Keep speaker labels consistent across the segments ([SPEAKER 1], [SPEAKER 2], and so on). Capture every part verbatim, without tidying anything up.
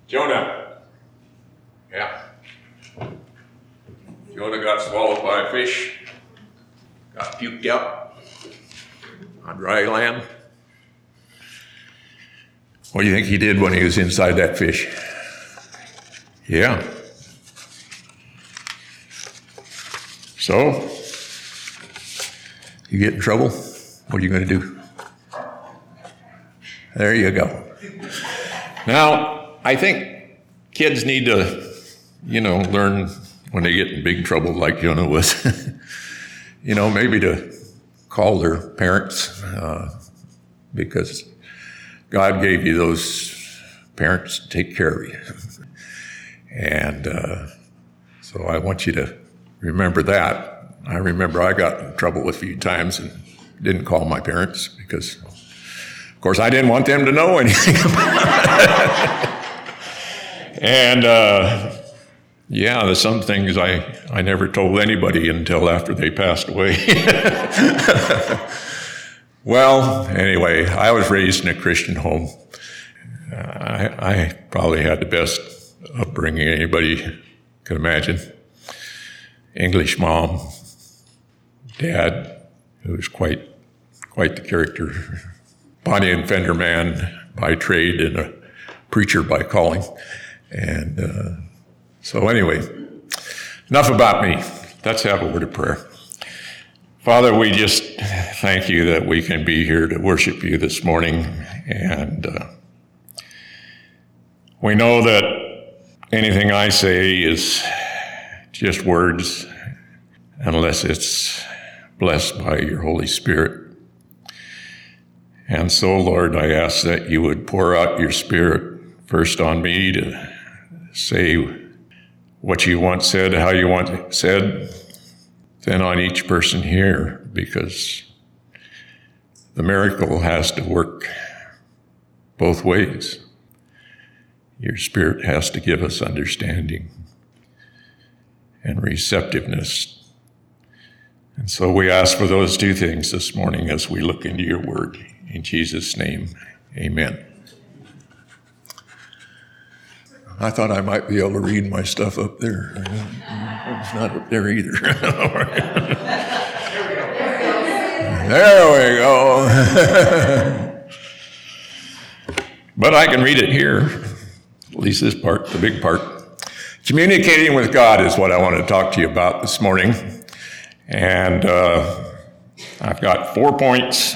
[SPEAKER 1] Jonah. Yeah. Jonah got swallowed by a fish, got puked out on dry land. What do you think he did when he was inside that fish? Yeah. So, you get in trouble, what are you going to do? There you go. Now, I think kids need to, you know, learn when they get in big trouble like Jonah was, you know, maybe to call their parents uh, because God gave you those parents to take care of you. And uh, so I want you to remember that. I remember I got in trouble a few times and didn't call my parents because, of course, I didn't want them to know anything about it. And, uh, yeah, there's some things I, I never told anybody until after they passed away. Well, anyway, I was raised in a Christian home. Uh, I, I probably had the best upbringing anybody could imagine. English mom, dad, who was quite quite the character. Body and fender man by trade and a preacher by calling. And uh, so anyway, enough about me. Let's have a word of prayer. Father, we just thank you that we can be here to worship you this morning. And uh, we know that anything I say is just words unless it's blessed by your Holy Spirit. And so, Lord, I ask that you would pour out your Spirit first on me to say what you want said, how you want it said, then on each person here, because the miracle has to work both ways. Your Spirit has to give us understanding and receptiveness. And so we ask for those two things this morning as we look into your word. In Jesus' name, amen. I thought I might be able to read my stuff up there. It's not up there either. There we go. But I can read it here, at least this part, the big part. Communicating with God is what I want to talk to you about this morning. And uh, I've got four points.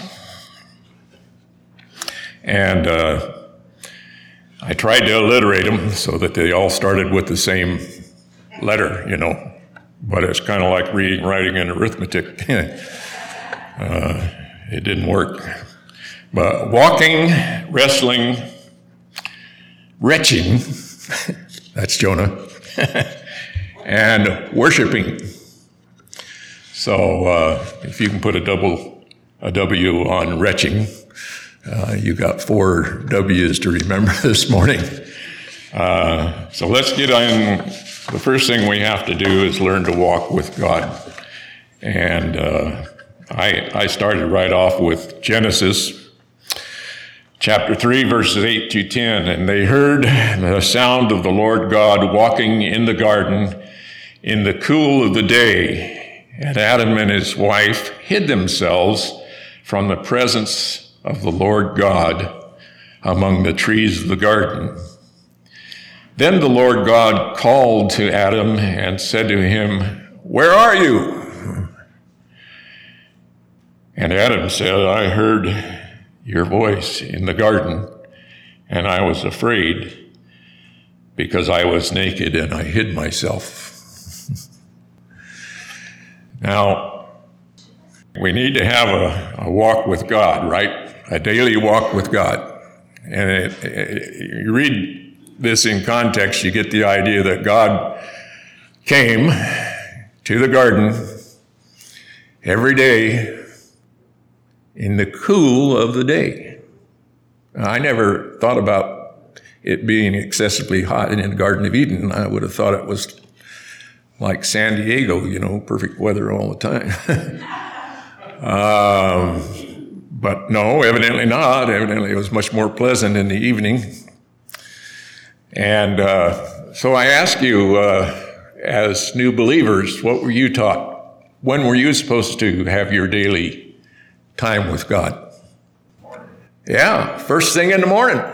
[SPEAKER 1] And uh, I tried to alliterate them so that they all started with the same letter, you know. But it's kind of like reading, writing, and arithmetic. uh, it didn't work. But walking, wrestling, retching, that's Jonah, and worshiping. So uh, if you can put a double, a W on retching, uh, you got four W's to remember this morning. Uh, so let's get on. The first thing we have to do is learn to walk with God. And uh, I, I started right off with Genesis chapter three, verses eight to ten. And they heard the sound of the Lord God walking in the garden in the cool of the day. And Adam and his wife hid themselves from the presence of the Lord God among the trees of the garden. Then the Lord God called to Adam and said to him, "Where are you?" And Adam said, "I heard your voice in the garden, and I was afraid because I was naked and I hid myself." Now, we need to have a, a walk with God, right? A daily walk with God. And it, it, you read this in context, you get the idea that God came to the garden every day in the cool of the day. I never thought about it being excessively hot in the Garden of Eden. I would have thought it was like San Diego, you know, perfect weather all the time. um, but no, evidently not. Evidently it was much more pleasant in the evening. And uh, so I ask you, uh, as new believers, what were you taught? When were you supposed to have your daily time with God? Yeah, first thing in the morning.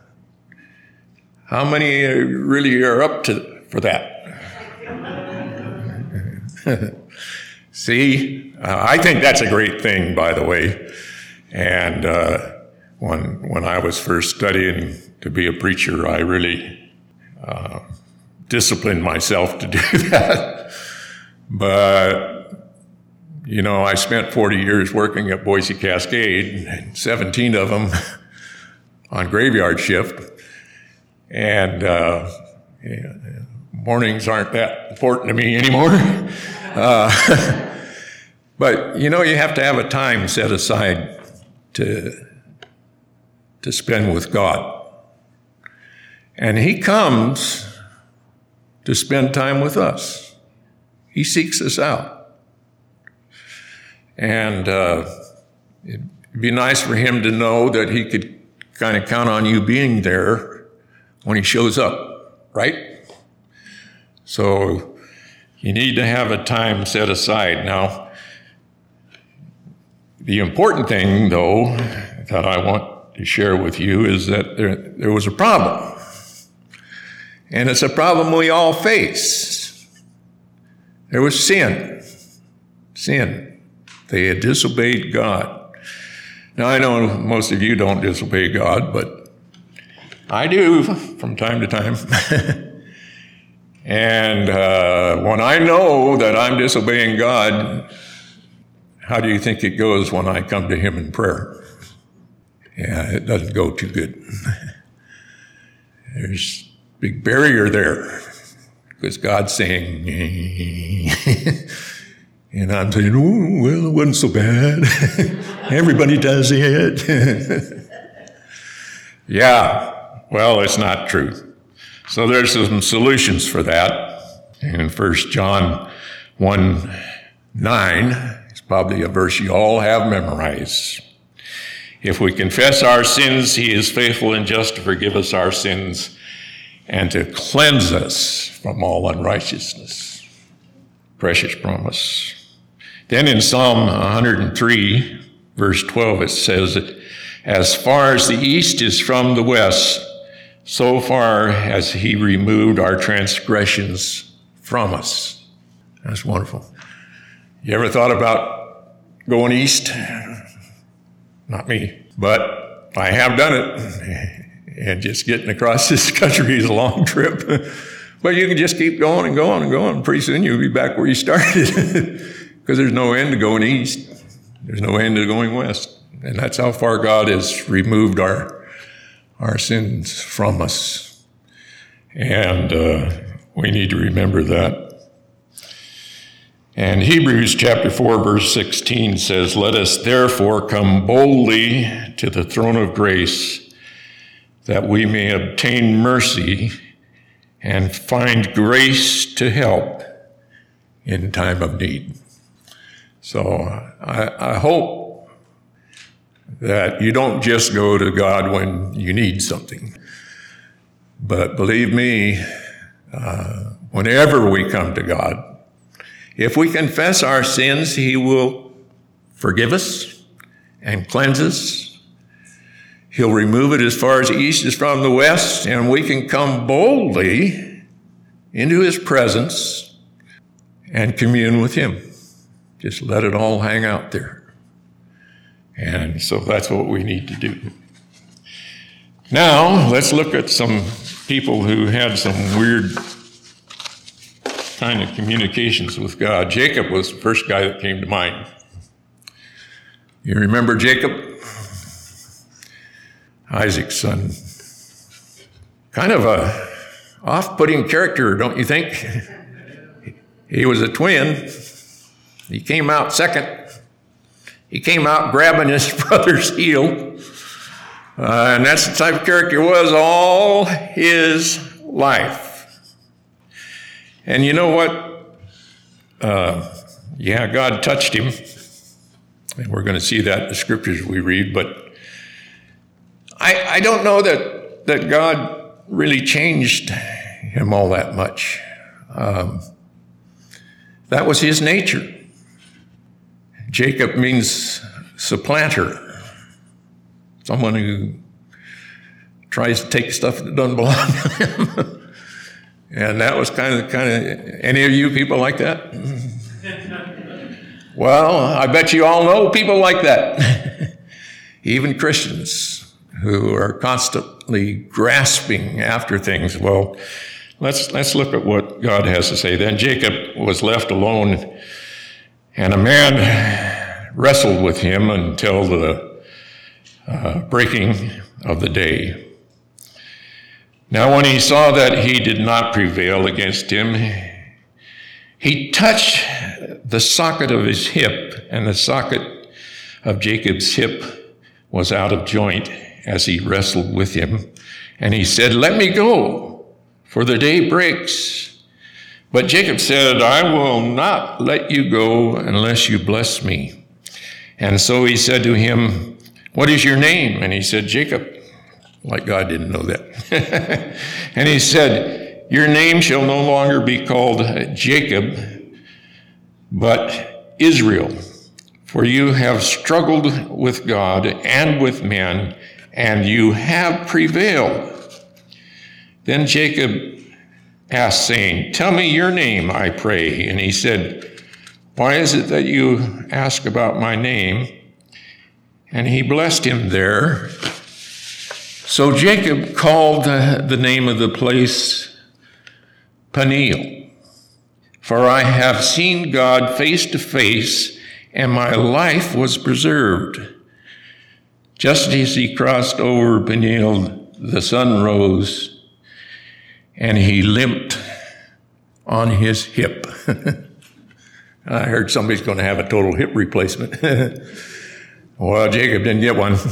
[SPEAKER 1] How many really are up to for that? See, uh, I think that's a great thing, by the way. And uh, when when I was first studying to be a preacher, I really uh, disciplined myself to do that. But, you know, I spent forty years working at Boise Cascade, and seventeen of them on graveyard shift. And uh, yeah, mornings aren't that important to me anymore. uh, but, you know, you have to have a time set aside to, to spend with God. And he comes to spend time with us. He seeks us out. And uh, it'd be nice for him to know that he could kind of count on you being there when he shows up, right? So you need to have a time set aside. Now, the important thing, though, that I want to share with you is that there, there was a problem. And it's a problem we all face. There was sin. Sin. They had disobeyed God. Now, I know most of you don't disobey God, but I do from time to time. And uh, when I know that I'm disobeying God, how do you think it goes when I come to him in prayer? Yeah, it doesn't go too good. There's a big barrier there because God's saying, and I'm saying, oh, well, it wasn't so bad. Everybody does it. Yeah. Well, it's not true. So there's some solutions for that. In First John one nine, it's probably a verse you all have memorized. If we confess our sins, he is faithful and just to forgive us our sins and to cleanse us from all unrighteousness. Precious promise. Then in Psalm one hundred three, verse twelve, it says that as far as the east is from the west, so far has he removed our transgressions from us. That's wonderful. You ever thought about going east? Not me, but I have done it. And just getting across this country is a long trip. But you can just keep going and going and going. Pretty soon you'll be back where you started. Because there's no end to going east. There's no end to going west. And that's how far God has removed our our sins from us. And uh, we need to remember that. And Hebrews chapter four, verse sixteen says, let us therefore come boldly to the throne of grace, that we may obtain mercy and find grace to help in time of need. So I, I hope that you don't just go to God when you need something. But believe me, uh, whenever we come to God, if we confess our sins, he will forgive us and cleanse us. He'll remove it as far as the east is from the west, and we can come boldly into his presence and commune with him. Just let it all hang out there. And so that's what we need to do. Now, let's look at some people who had some weird kind of communications with God. Jacob was the first guy that came to mind. You remember Jacob? Isaac's son. Kind of a off-putting character, don't you think? He was a twin. He came out second. He came out grabbing his brother's heel. Uh, and that's the type of character he was all his life. And you know what? Uh, yeah, God touched him. And we're going to see that in the scriptures we read. But I, I don't know that, that God really changed him all that much. Um, that was his nature. Jacob means supplanter, someone who tries to take stuff that doesn't belong to him. And that was kind of, kind of, any of you people like that? Well, I bet you all know people like that. Even Christians who are constantly grasping after things. Well, let's let's look at what God has to say. Then Jacob was left alone, and a man wrestled with him until the uh, breaking of the day. Now when he saw that he did not prevail against him, he touched the socket of his hip, and the socket of Jacob's hip was out of joint as he wrestled with him. And he said, "Let me go, for the day breaks." But Jacob said, "I will not let you go unless you bless me." And so he said to him, "What is your name?" And he said, "Jacob." Like God didn't know that. And he said, "Your name shall no longer be called Jacob, but Israel, for you have struggled with God and with men, and you have prevailed." Then Jacob asked, saying, "Tell me your name, I pray." And he said, "Why is it that you ask about my name?" And he blessed him there. So Jacob called the, the name of the place Peniel, for I have seen God face to face, and my life was preserved. Just as he crossed over Peniel, the sun rose, and he limped on his hip. I heard somebody's going to have a total hip replacement. Well, Jacob didn't get one.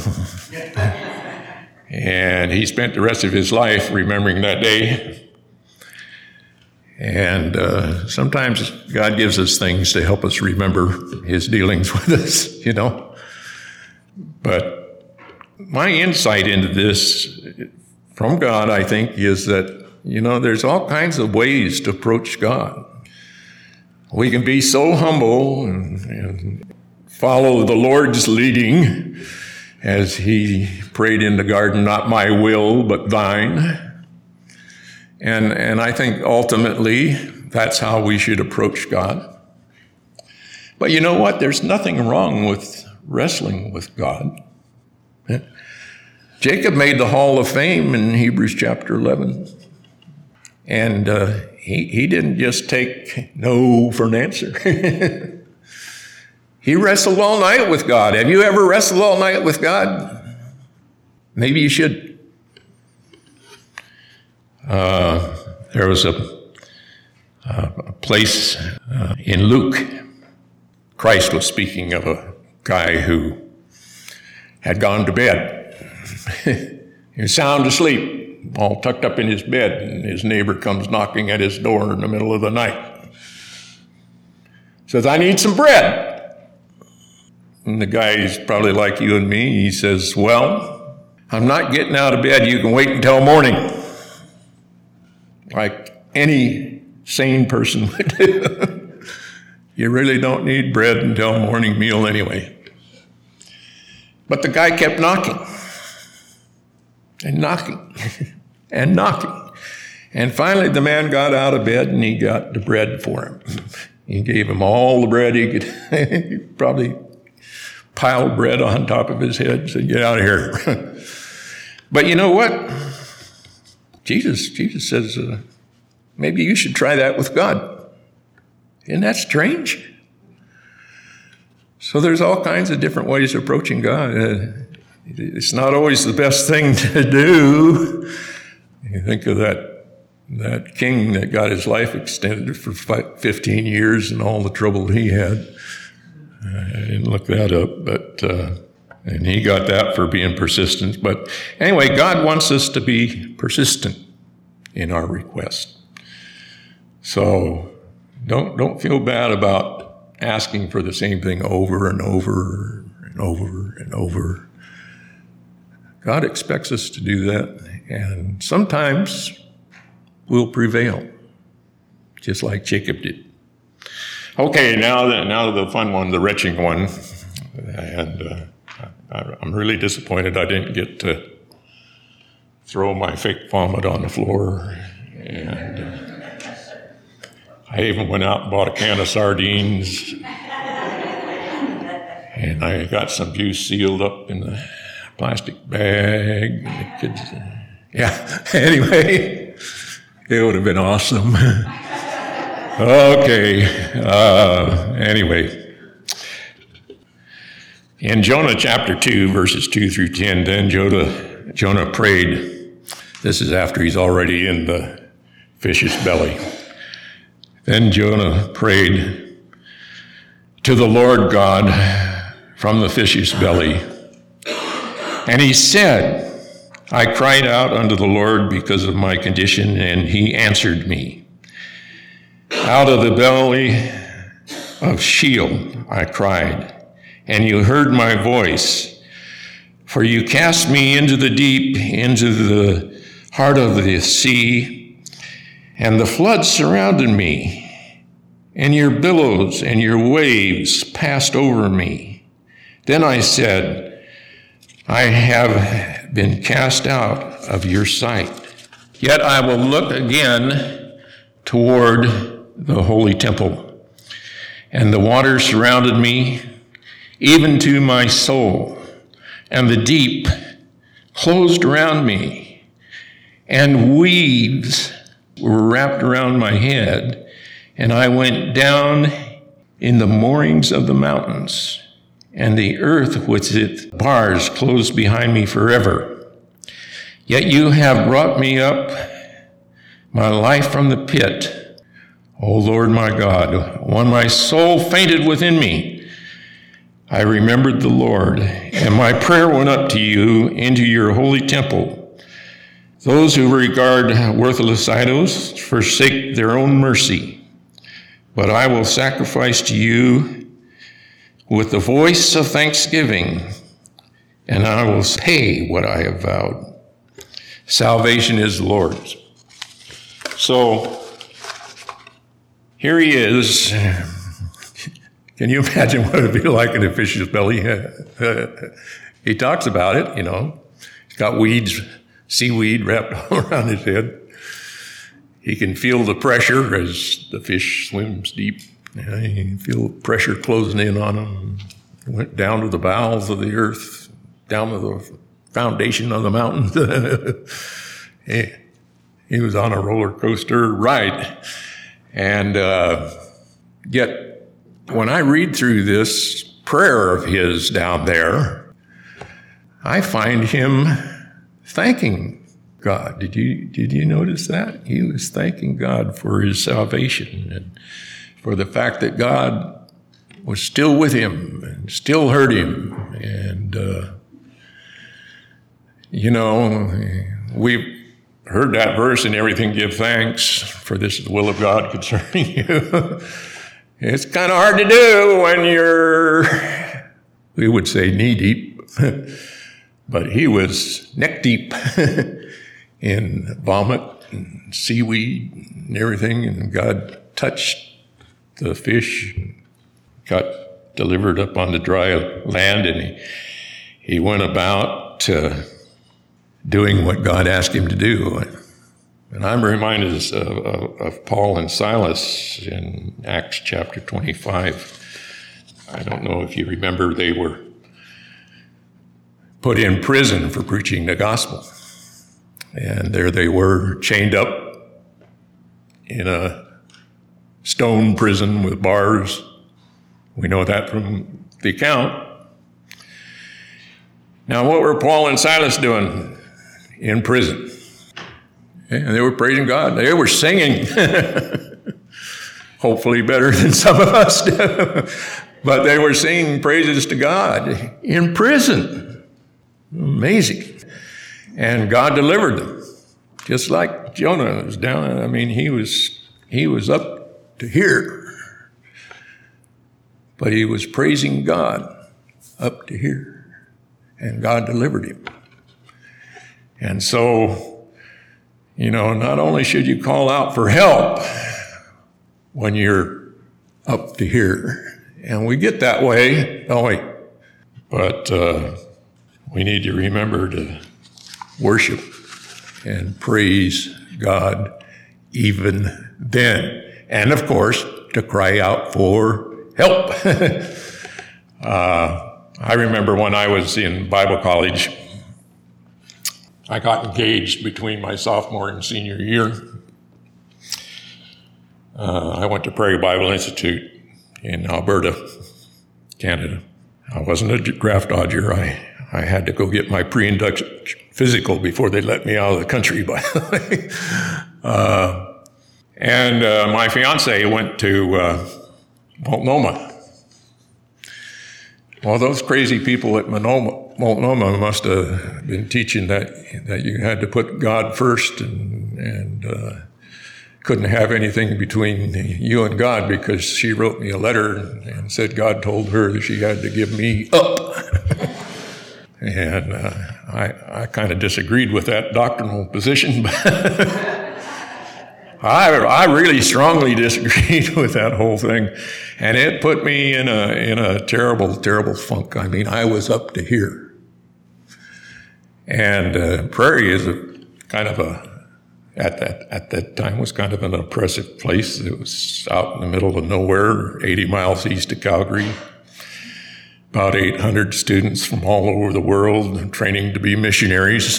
[SPEAKER 1] And he spent the rest of his life remembering that day. And uh, sometimes God gives us things to help us remember his dealings with us, you know. But my insight into this from God, I think, is that, you know, there's all kinds of ways to approach God. We can be so humble and, and follow the Lord's leading, as he prayed in the garden, "Not my will, but thine." And, and I think ultimately that's how we should approach God. But you know what? There's nothing wrong with wrestling with God. Jacob made the Hall of Fame in Hebrews chapter eleven. And uh, he, he didn't just take no for an answer. He wrestled all night with God. Have you ever wrestled all night with God? Maybe you should. Uh, there was a, a place uh, in Luke. Christ was speaking of a guy who had gone to bed. He was sound asleep, all tucked up in his bed, and his neighbor comes knocking at his door in the middle of the night. Says, "I need some bread." And the guy's probably like you and me. He says, "Well, I'm not getting out of bed. You can wait until morning." Like any sane person would do. You really don't need bread until morning meal anyway. But the guy kept knocking and knocking and knocking. And finally the man got out of bed and he got the bread for him. He gave him all the bread he could. He probably piled bread on top of his head, said, "Get out of here." But you know what? Jesus, Jesus says, uh, maybe you should try that with God. Isn't that strange? So there's all kinds of different ways of approaching God. Uh, it's not always the best thing to do. You think of that, that king that got his life extended for fifteen years and all the trouble he had. I didn't look that up, but uh, and he got that for being persistent. But anyway, God wants us to be persistent in our request. So don't don't feel bad about asking for the same thing over and over and over and over. God expects us to do that, And sometimes we'll prevail, just like Jacob did. Okay, now the, now the fun one, the retching one. And uh, I, I'm really disappointed I didn't get to throw my fake vomit on the floor. And uh, I even went out and bought a can of sardines. And I got some juice sealed up in the plastic bag. The kids, yeah, anyway, it would have been awesome. Okay, uh, anyway. In Jonah chapter two, verses two through ten, then Jonah, Jonah prayed. This is after he's already in the fish's belly. Then Jonah prayed to the Lord God from the fish's belly. And he said, I cried out unto the Lord because of my condition, and he answered me. Out of the belly of Sheol I cried, and you heard my voice. For you cast me into the deep, into the heart of the sea, and the floods surrounded me, and your billows and your waves passed over me. Then I said, I have been cast out of your sight. Yet I will look again toward the holy temple. And the waters surrounded me, even to my soul. And the deep closed around me. And weeds were wrapped around my head. And I went down in the moorings of the mountains. And the earth with its bars closed behind me forever. Yet you have brought me up, my life from the pit, O Lord my God. When my soul fainted within me, I remembered the Lord, and my prayer went up to you into your holy temple. Those who regard worthless idols forsake their own mercy, but I will sacrifice to you with the voice of thanksgiving, and I will pay what I have vowed. Salvation is the Lord's. So here he is. Can you imagine what it would be like in a fish's belly? He talks about it, you know. He's got weeds, seaweed wrapped around his head. He can feel the pressure as the fish swims deep. Yeah, you can feel pressure closing in on him. He went down to the bowels of the earth, down to the foundation of the mountains. he, he was on a roller coaster ride. And uh, yet, when I read through this prayer of his down there, I find him thanking God. Did you, did you notice that? He was thanking God for his salvation and for the fact that God was still with him and still heard him. And, uh, you know, we've heard that verse, in everything give thanks, for this is the will of God concerning you. It's kind of hard to do when you're, we would say, knee deep. But he was neck deep in vomit and seaweed and everything, and God touched the fish, got delivered up on the dry land, and he, he went about uh, doing what God asked him to do. And I'm reminded of, of, of Paul and Silas in Acts chapter twenty-five. I don't know if you remember, they were put in prison for preaching the gospel. And there they were, chained up in a stone prison with bars. We know that from the account. Now, what were Paul and Silas doing in prison? And they were praising God. They were singing. Hopefully better than some of us do. But they were singing praises to God in prison. Amazing. And God delivered them. Just like Jonah was down. I mean, he was he was up to here. But he was praising God up to here. And God delivered him. And so You know, not only should you call out for help when you're up to here, and we get that way, don't we? But uh, we need to remember to worship and praise God even then. And of course, to cry out for help. uh, I remember when I was in Bible college, I got engaged between my sophomore and senior year. Uh, I went to Prairie Bible Institute in Alberta, Canada. I wasn't a draft dodger. I, I had to go get my pre-induction physical before they let me out of the country, by the way. Uh, and uh, my fiance went to uh, Multnomah. Well, those crazy people at Multnomah must have been teaching that that you had to put God first and, and uh, couldn't have anything between you and God, because she wrote me a letter and, and said God told her that she had to give me up. And uh, I, I kind of disagreed with that doctrinal position, but I, I really strongly disagreed with that whole thing, and it put me in a in a terrible, terrible funk. I mean, I was up to here, and uh, Prairie is a kind of a at that at that time was kind of an oppressive place. It was out in the middle of nowhere, eighty miles east of Calgary. About eight hundred students from all over the world training to be missionaries.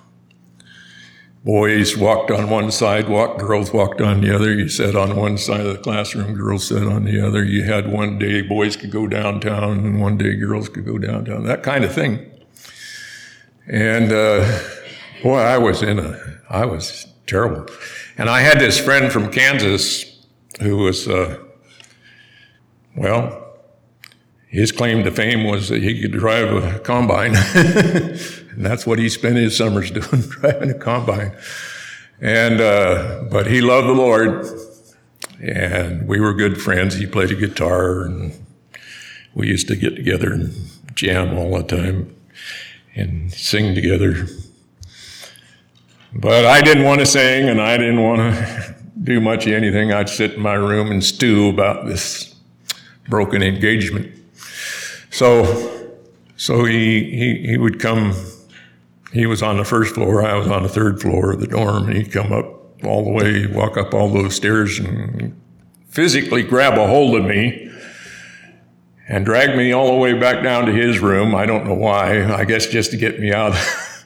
[SPEAKER 1] Boys walked on one side, walked, girls walked on the other. You sat on one side of the classroom, girls sat on the other. You had one day boys could go downtown, and one day girls could go downtown, that kind of thing. And uh, boy, I was in a, I was terrible. And I had this friend from Kansas who was, uh, well, his claim to fame was that he could drive a combine. And that's what he spent his summers doing, driving a combine. And, uh, but he loved the Lord, and we were good friends. He played a guitar, and we used to get together and jam all the time and sing together. But I didn't want to sing, and I didn't want to do much of anything. I'd sit in my room and stew about this broken engagement. So, so he, he, he would come. He was on the first floor, I was on the third floor of the dorm, and he'd come up all the way, walk up all those stairs and physically grab a hold of me and drag me all the way back down to his room. I don't know why, I guess just to get me out.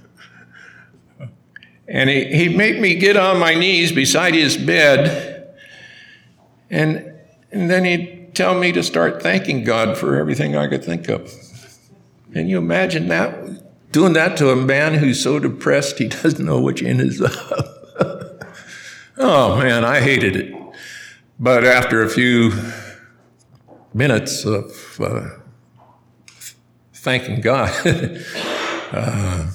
[SPEAKER 1] And he, he'd make me get on my knees beside his bed, and, and then he'd tell me to start thanking God for everything I could think of. Can you imagine that? Doing that to a man who's so depressed he doesn't know which end is up. Oh, man, I hated it. But after a few minutes of uh, thanking God, uh,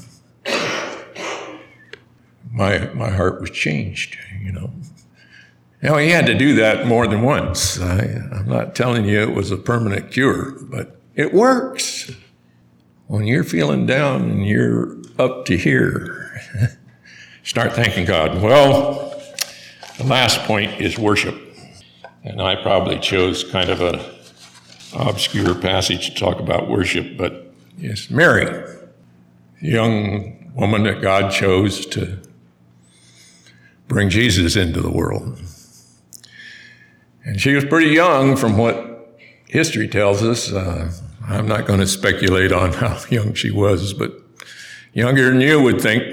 [SPEAKER 1] my my heart was changed, you know. Now, he had to do that more than once. I, I'm not telling you it was a permanent cure, but it works. When you're feeling down and you're up to here, start thanking God. Well, the last point is worship. And I probably chose kind of an obscure passage to talk about worship, but yes, Mary, the young woman that God chose to bring Jesus into the world. And she was pretty young from what history tells us. Uh, I'm not going to speculate on how young she was, but younger than you would think.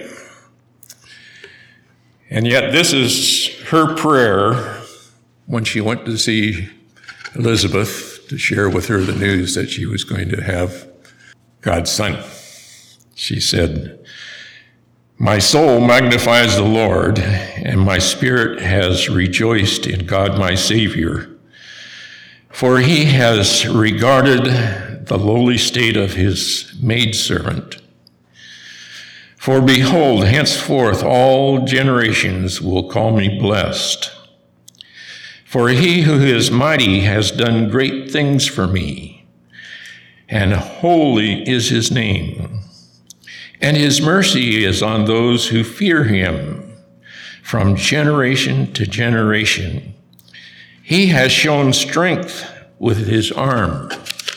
[SPEAKER 1] And yet this is her prayer when she went to see Elizabeth to share with her the news that she was going to have God's son. She said, "My soul magnifies the Lord, and my spirit has rejoiced in God my Savior, for he has regarded the lowly state of his maidservant. For behold, henceforth all generations will call me blessed. For he who is mighty has done great things for me, and holy is his name. And his mercy is on those who fear him from generation to generation. He has shown strength with his arm.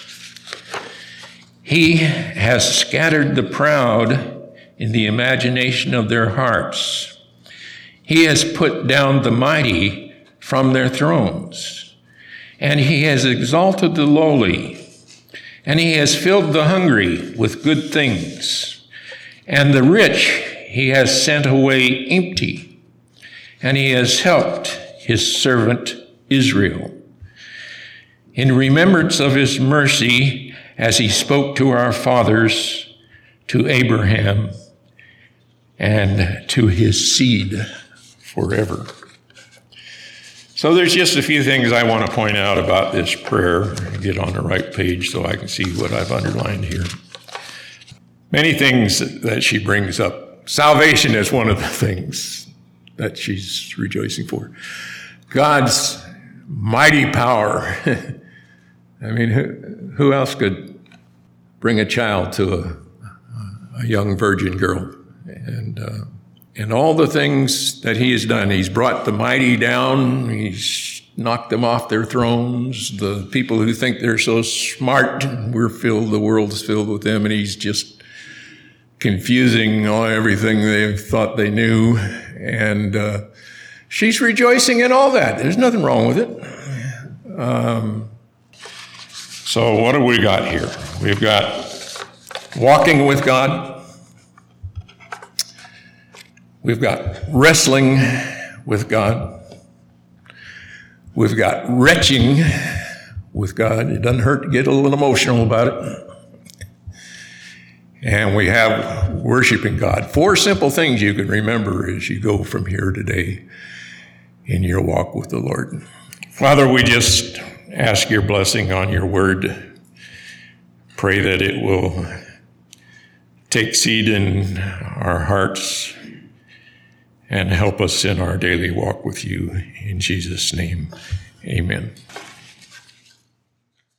[SPEAKER 1] He has scattered the proud in the imagination of their hearts. He has put down the mighty from their thrones, and he has exalted the lowly, and he has filled the hungry with good things, and the rich he has sent away empty, and he has helped his servant Israel in remembrance of his mercy as he spoke to our fathers, to Abraham, and to his seed forever. So there's just a few things I want to point out about this prayer. Get on the right page so I can see what I've underlined here. Many things that she brings up. Salvation is one of the things that she's rejoicing for. God's mighty power. I mean, who, who else could bring a child to a, a young virgin girl? And uh, and all the things that he has done. He's brought the mighty down. He's knocked them off their thrones. The people who think they're so smart, we're filled, the world's filled with them, and he's just confusing all everything they thought they knew. And uh, she's rejoicing in all that. There's nothing wrong with it. Um, so what do we got here? We've got walking with God. We've got wrestling with God. We've got retching with God. It doesn't hurt to get a little emotional about it. And we have worshiping God. Four simple things you can remember as you go from here today in your walk with the Lord. Father, we just ask your blessing on your word. Pray that it will take seed in our hearts and help us in our daily walk with you. In Jesus' name, amen.